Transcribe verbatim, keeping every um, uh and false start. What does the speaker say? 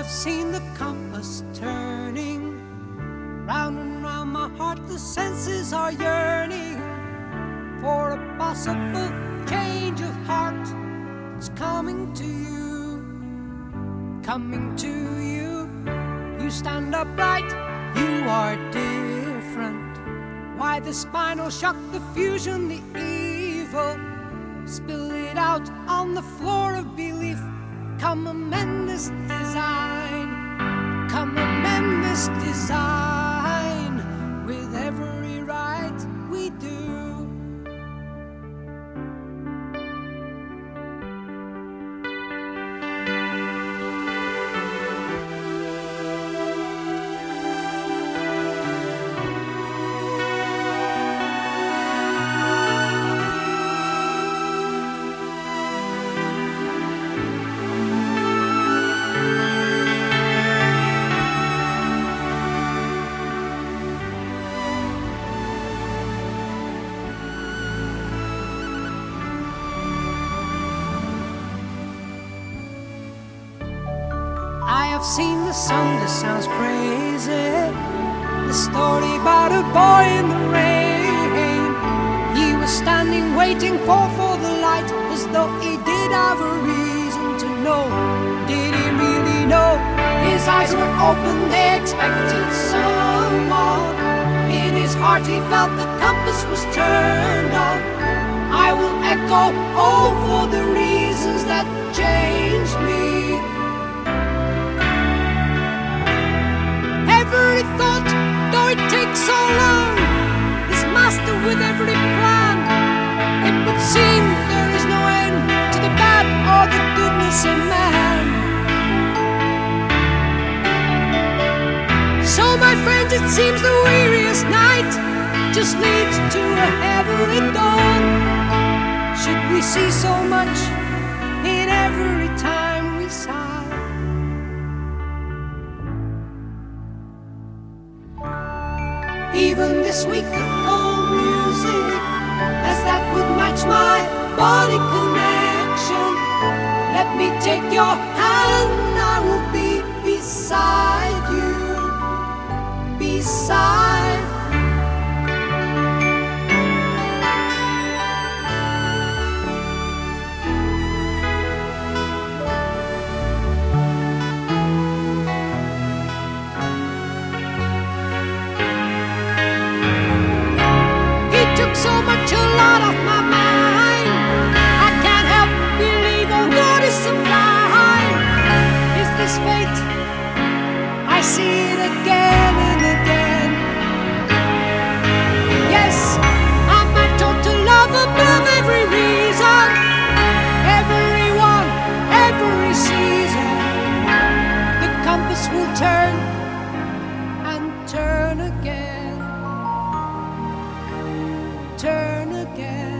seen the compass turning round and round my heart. The senses are yearning for a possible change of heart. It's coming to you, coming to you. You stand upright, you are different. Why the spinal shock, the fusion, the evil? Spill it out on the floor of belief. Come amend this design, come amend this design with every right we do. I have seen the sun, this sounds crazy. The story about a boy in the rain. He was standing waiting for, for the light, as though he did have a reason to know. Did he really know? His eyes were open, they expected someone. In his heart he felt the compass was turned on. I will echo, oh, for the reasons that changed me. Every thought, though it takes so long, is master with every plan. It would seem there is no end to the bad or the goodness in man. So my friends, it seems the weariest night just leads to a heavenly dawn. Should we see so much in every time we sigh? Even this week of cold music, as that would match my body connection. Let me take your hand, I will be beside you, beside. So much, a lot off my mind. I can't help believe all God is sublime. Is this fate? I see it again and again. Yes, I'm taught to love above every reason, everyone, every season. The compass will turn and turn again. Turn again.